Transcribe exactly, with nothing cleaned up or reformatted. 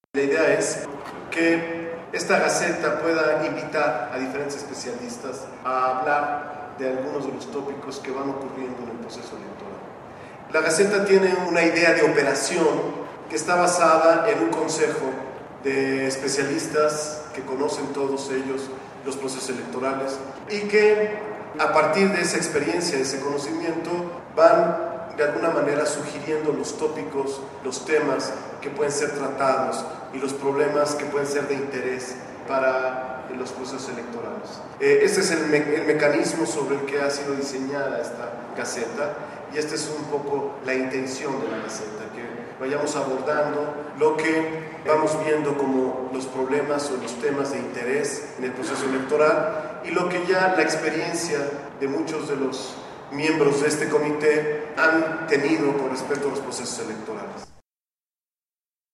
La idea es que esta Gaceta pueda invitar a diferentes especialistas a hablar de algunos de los tópicos que van ocurriendo en el proceso electoral. La Gaceta tiene una idea de operación que está basada en un consejo de especialistas que conocen todos ellos los procesos electorales y que a partir de esa experiencia, de ese conocimiento, van de alguna manera sugiriendo los tópicos, los temas que pueden ser tratados y los problemas que pueden ser de interés para los procesos electorales. Eh, este es el, me el mecanismo sobre el que ha sido diseñada esta Gaceta y esta es un poco la intención de la Gaceta, que vayamos abordando lo que vamos viendo como los problemas o los temas de interés en el proceso electoral y lo que ya la experiencia de muchos de los miembros de este comité han tenido con respecto a los procesos electorales.